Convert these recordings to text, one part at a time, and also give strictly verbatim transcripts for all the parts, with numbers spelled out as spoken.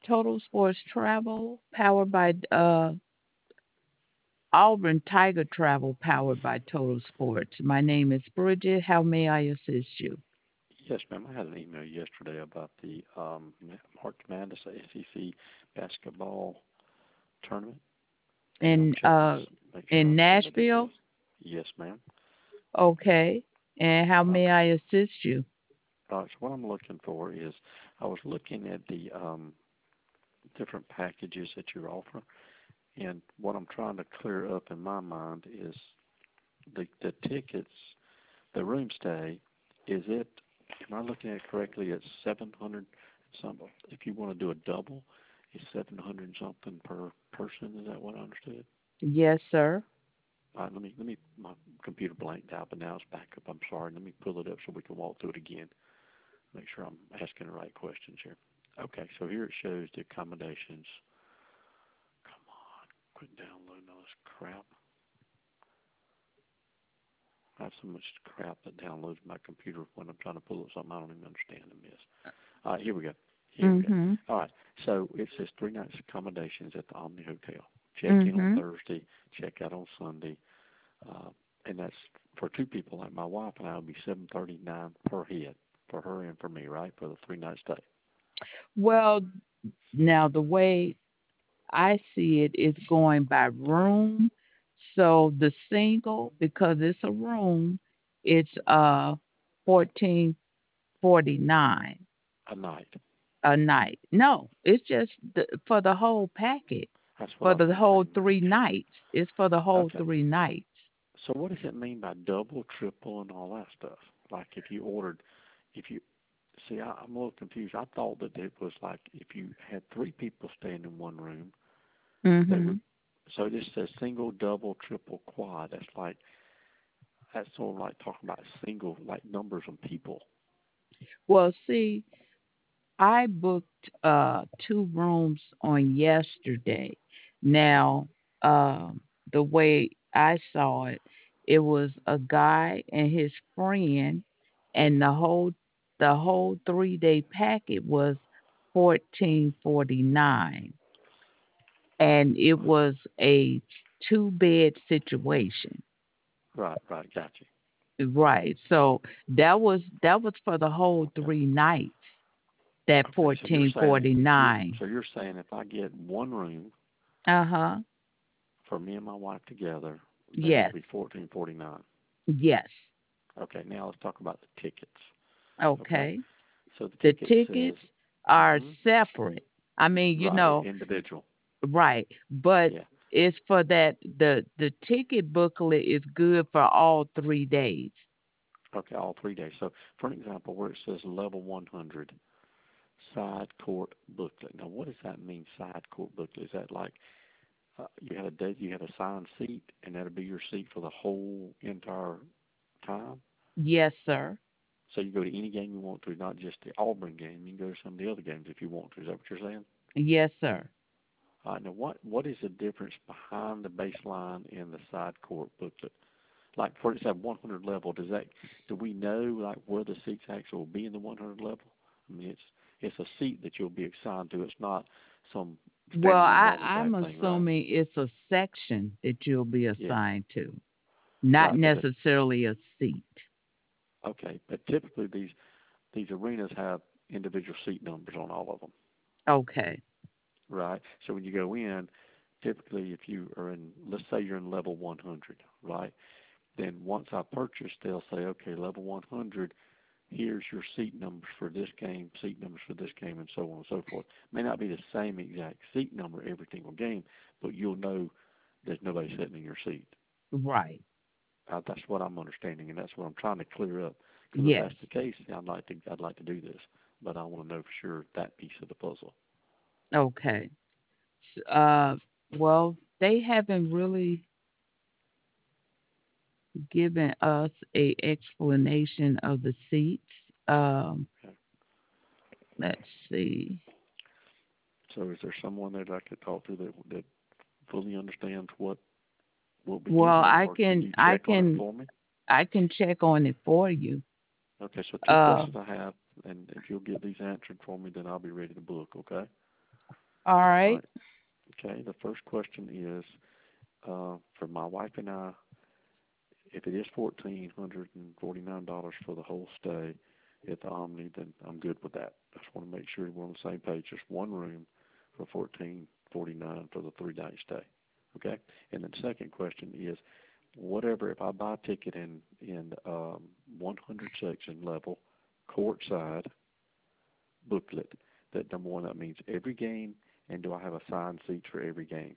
Total Sports Travel, powered by uh, Auburn Tiger Travel, powered by Total Sports. My name is Bridget. How may I assist you? Yes, ma'am. I had an email yesterday about the um, March Madness S E C basketball tournament, and I'm In checking to uh, s- make sure I in understand the details. Nashville? Yes, ma'am. Okay. And how may Okay. I assist you? All right. So what I'm looking for is, I was looking at the um, different packages that you offer, and what I'm trying to clear up in my mind is the the tickets, the room stay. Is it? Am I looking at it correctly? It's seven hundred something. If you want to do a double, it's seven hundred something per person. Is that what I understood? Yes, sir. All right, let me let me my computer blanked out, but now it's back up. I'm sorry. Let me pull it up so we can walk through it again. Make sure I'm asking the right questions here. Okay, so here it shows the accommodations. Come on, quit downloading all this crap. I have so much crap that downloads my computer when I'm trying to pull up something I don't even understand and miss. All right, here we go. Here we go. Mm-hmm. All right, so it says three nights accommodations at the Omni Hotel. Check in on Mm-hmm. Thursday, check out on Sunday, uh, and that's for two people. Like my wife and I would be seven thirty nine per head for her and for me, right, for the three night stay. Well, now the way I see it is going by room. So the single, because it's a room, it's uh fourteen forty nine A night. a night. No, it's just the, for the whole packet. That's what For I've the been whole saying. three nights. It's for the whole Okay. three nights. So what does it mean by double, triple, and all that stuff? Like if you ordered, if you see, I, I'm a little confused. I thought that it was like if you had three people staying in one room, they would. Mhm. So this says single, double, triple, quad. That's like that's sort of like talking about single, like numbers of people. Well, see, I booked uh two rooms on yesterday. Now, um the way I saw it, it was a guy and his friend, and the whole the whole three day packet was fourteen forty nine, and it was a two bed situation. Right, right, got you. Right. So that was that was for the whole Okay, three nights. That okay. So you're fourteen saying forty you, nine. so you're saying if I get one room Uh huh. for me and my wife together, then it'll Yes. be fourteen forty nine. Yes. Okay, now let's talk about the tickets. Okay, Okay. so the The ticket says, tickets are hmm separate. I mean, you right, know, individual. right. But Yeah. it's for that the the ticket booklet is good for all three days. Okay, all three days. So, for an example, where it says level one hundred side court booklet. Now, what does that mean, side court booklet? Is that like uh, you had a day, you had a assigned seat, and that'll be your seat for the whole entire time? Yes, sir. So you go to any game you want to, not just the Auburn game. You can go to some of the other games if you want to. Is that what you're saying? Yes, sir. All right. Now, what what is the difference behind the baseline and the side court booklet? Like for it's at one hundred level, does that do we know like where the seats actually will be in the one hundred level? I mean, it's it's a seat that you'll be assigned to. It's not some Well, standing room I only I'm type thing, right? assuming it's a section that you'll be Yeah, assigned to, not right. But the, necessarily a seat. okay, but typically these these arenas have individual seat numbers on all of them, Okay. right? So when you go in, typically if you are in, let's say you're in level one hundred, right? Then once I purchase, they'll say, okay, level one hundred, here's your seat numbers for this game, seat numbers for this game, and so on and so forth. May not be the same exact seat number every single game, but you'll know there's nobody sitting in your seat. Right. Uh, that's what I'm understanding, and that's what I'm trying to clear up. Because if Yes. that's the case, I'd like to I'd like to do this, but I want to know for sure that piece of the puzzle. Okay. S- Uh, well, they haven't really given us a explanation of the seats. Um, Okay. let's see. So is there someone that I could talk to that that fully understands what we'll be Well, getting, I or can can you I check on it can for me? I can check on it for you. Okay, so two Uh, questions I have, and if you'll get these answered for me, then I'll be ready to book, okay? All All right. right. Okay. The first question is uh, for my wife and I. If it is fourteen hundred and forty nine dollars for the whole stay at the Omni, then I'm good with that. I just want to make sure we're on the same page. Just one room for fourteen forty nine for the three night stay. Okay. And then second question is, whatever if I buy a ticket in in um, one hundred section level, courtside booklet. That number one, that means every game, and do I have assigned seats for every game?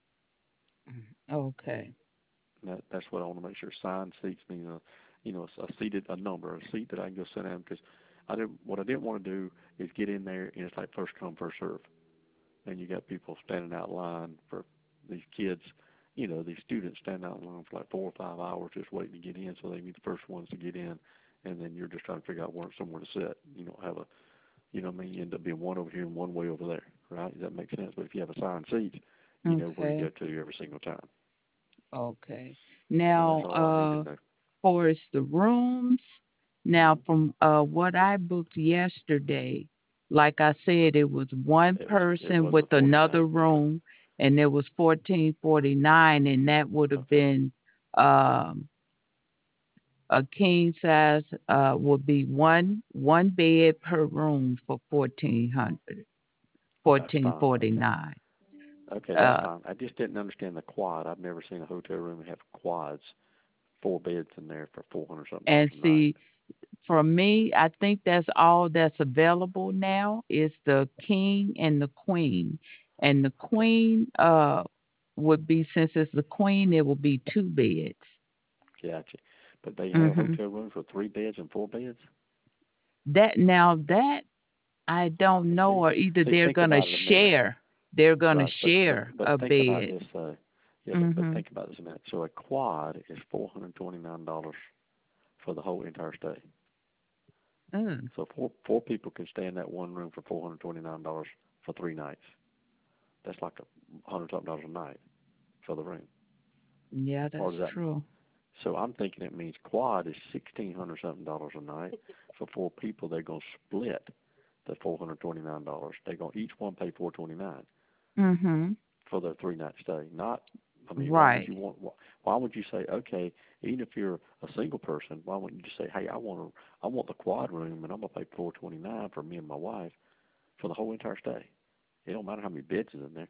Okay. That, that's what I want to make sure. Signed seats mean a, you know, a seated a number, a seat that I can go sit down because I didn't. What I didn't want to do is get in there and it's like first come first serve, and you got people standing out in line for these kids. You know, these students standing out in line for like four or five hours just waiting to get in, so they be the first ones to get in, and then you're just trying to figure out where somewhere to sit. You don't have a, you know, what I mean, you end up being one over here and one way over there, right? Does that make sense? But if you have assigned seats, you know where to Okay. go to every single time, Okay. and that's Now, all I need to uh, know. for as the rooms, now Hmm. from uh what I booked yesterday, like I said, it was one It was it person was with the forty-nine. another Okay. room, and it was fourteen forty nine, and that would have Okay. been um a king size uh would be one one bed per room for fourteen hundred, That's fourteen fine. forty Okay. nine. Okay, that's Uh, fine. I just didn't understand the quad. I've never seen a hotel room that have quads, four beds in there for four hundred something dollars and a night. see, for me, I think that's all that's available now is the king and the queen. And the Okay. queen uh would be, since it's the queen, it will be two beds. Gotcha. But they have Mhm. hotel rooms with three beds and four beds. That now that I don't know, See, or either see, they're think gonna about it a minute. share, they're gonna Right, but but share but a think about bed. this. Uh, yeah, but but Mhm. think about this a minute. So a quad is four hundred twenty nine dollars for the whole entire stay. Mm. So four four people can stay in that one room for four hundred twenty nine dollars for three nights. That's like a hundred something dollars a night for the room. Yeah, Or that's does that? true. So I'm thinking it means quad is sixteen hundred something dollars a night. For four people, they're gonna split the four hundred twenty nine dollars. They're gonna each one pay four twenty nine Mhm. for their three night stay. Not, I mean, why would Right. you want? Why would you say, okay, even if you're a single person, why wouldn't you just say, hey, I want to, I want the quad room, and I'm gonna pay four twenty nine for me and my wife for the whole entire stay. It don't matter how many beds is in there.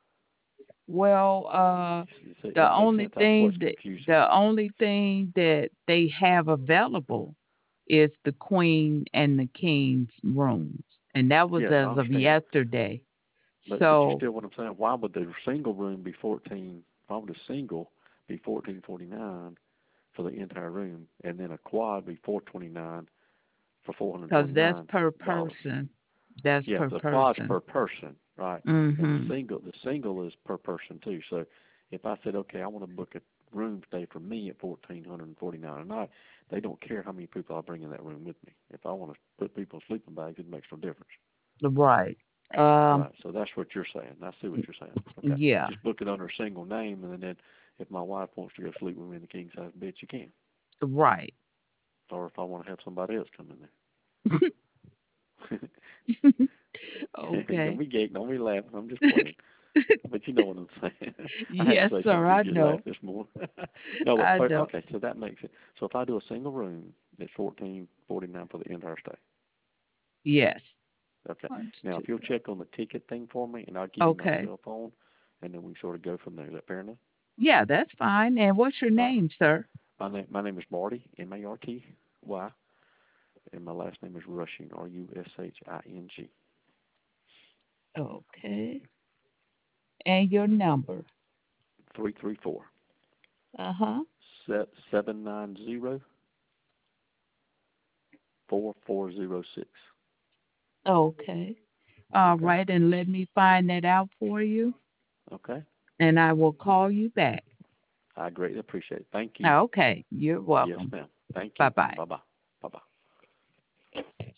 Well, uh, You see, the that makes only sense. That's thing what's that confusing. the only thing that they have available is the queen and the king's rooms, and that was Yes, I as of understand. yesterday. But but you So, still what I'm saying. Why would the single room be fourteen? Why would a single be fourteen forty nine for the entire room, and then a quad be four twenty nine for four hundred because twenty that's nine per dollars? person. That's Yeah, per the quad's person. per person, right? And the Mhm. single the single is per person too. So if I said, okay, I want to book a room stay for me at fourteen hundred and forty nine a night, they don't care how many people I bring in that room with me. If I want to put people in sleeping bags, it makes no difference. Right. Um. Right. So that's what you're saying. I see what you're saying. Okay. Yeah. Just book it under a single name, and then if my wife wants to go sleep with me in the king size bed, she can. Right. Or if I want to have somebody else come in there. Don't Okay. be gay. Don't be laughing. I'm just playing. But you know what I'm saying. I had to Yes, say sir. something to I get you laugh know. this morning. No, but I but know. okay. So that makes it. So if I do a single room, it's fourteen forty nine for the entire stay. Yes. Okay. One, Now two. if you'll check on the ticket thing for me, and I'll give you my Okay. cell phone, and then we sort of go from there. Is that fair enough? Yeah, that's fine. And what's your All right. name, sir? My name, my name is Marty, M A R T Y, and my last name is Rushing, R U S H I N G. Okay. And your number. Three three four Uh huh. seven nine zero four four zero six. Okay. All Okay. right. And let me find that out for you, Okay. and I will call you back. I greatly appreciate it. Thank you. Okay. You're Yes, welcome. ma'am. Thank Bye you. bye. Bye bye. Bye bye.